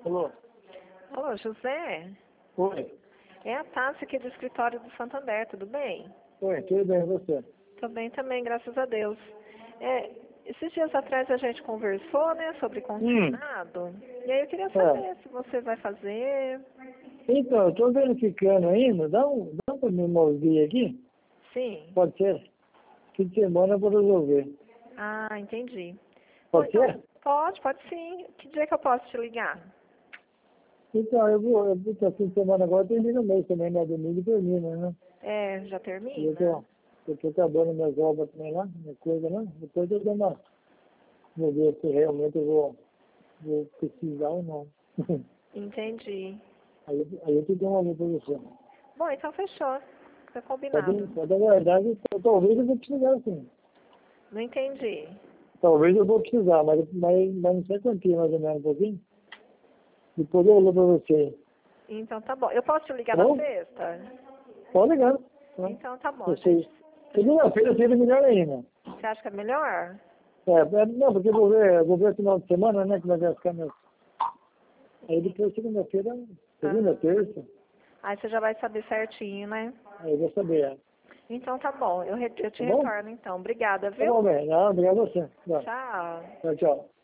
Alô? Alô, José? Oi. É a Tássia aqui do escritório do Santander, tudo bem? Oi, tudo bem, e você? Tô bem também, graças a Deus. Esses dias atrás a gente conversou, né, sobre consignado. E aí eu queria saber se você vai fazer. Então, eu estou verificando ainda. Dá para me mover aqui? Sim. Pode ser? Fim de semana eu vou resolver. Ah, entendi. Bom, Pode então, ser? pode sim. Que dia que eu posso te ligar? Então, eu vou ter fim de semana agora, termina o mês também, né? Domingo termina, né? Já E eu termina? tô acabando minhas obras também lá, minha coisa lá. Depois eu dou uma. Vou ver se realmente eu vou precisar ou não. Entendi. Aí eu te dou uma devolução. Bom, então fechou. Tá combinado. Pode aguardar que talvez eu vou precisar sim. Não entendi. Talvez eu vou precisar, mas não sei quantinho mais ou menos um pouquinho. Depois eu olho para você. Então tá bom. Eu posso te ligar Tá na bom? sexta? Pode ligar. Tá? Então tá bom, Eu sei. gente. Segunda-feira seria melhor ainda. Você acha que é melhor? Não, porque eu vou ver final de semana, né, que vai ficar meu. Aí depois segunda-feira, segunda, Aham. terça, Aí você já vai saber certinho, né? aí eu vou saber. Então tá bom. Eu te Tá bom? retorno então. Obrigada, Tá bom, viu? bem. Obrigado a você. Tá. Tchau. Tchau, tchau.